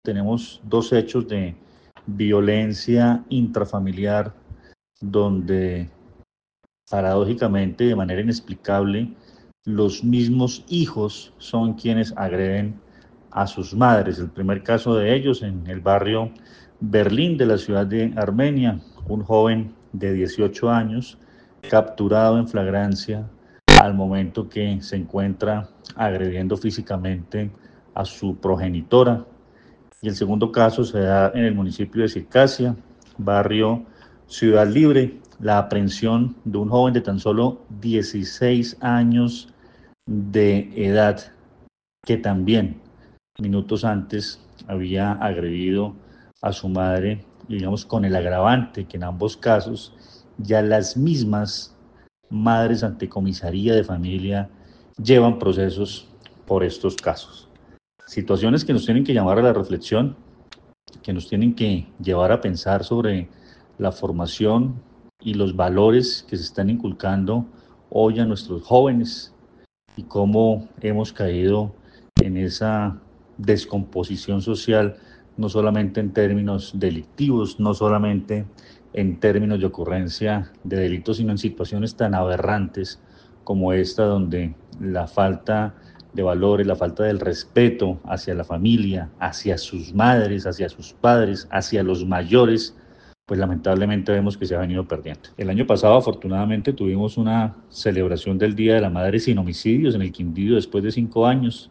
Tenemos dos hechos de violencia intrafamiliar donde paradójicamente, de manera inexplicable, los mismos hijos son quienes agreden a sus madres. El primer caso de ellos en el barrio Berlín de la ciudad de Armenia, un joven de 18 años capturado en flagrancia al momento que se encuentra agrediendo físicamente a su progenitora. Y el segundo caso se da en el municipio de Circasia, barrio Ciudad Libre, la aprehensión de un joven de tan solo 16 años de edad, que también minutos antes había agredido a su madre, digamos con el agravante que en ambos casos ya las mismas madres ante comisaría de familia llevan procesos por estos casos. Situaciones que nos tienen que llamar a la reflexión, que nos tienen que llevar a pensar sobre la formación y los valores que se están inculcando hoy a nuestros jóvenes y cómo hemos caído en esa descomposición social, no solamente en términos delictivos, no solamente en términos de ocurrencia de delitos, sino en situaciones tan aberrantes como esta, donde la falta de valores, la falta del respeto hacia la familia, hacia sus madres, hacia sus padres, hacia los mayores, pues lamentablemente vemos que se ha venido perdiendo. El año pasado, afortunadamente, tuvimos una celebración del Día de la Madre sin homicidios en el Quindío después de 5 años.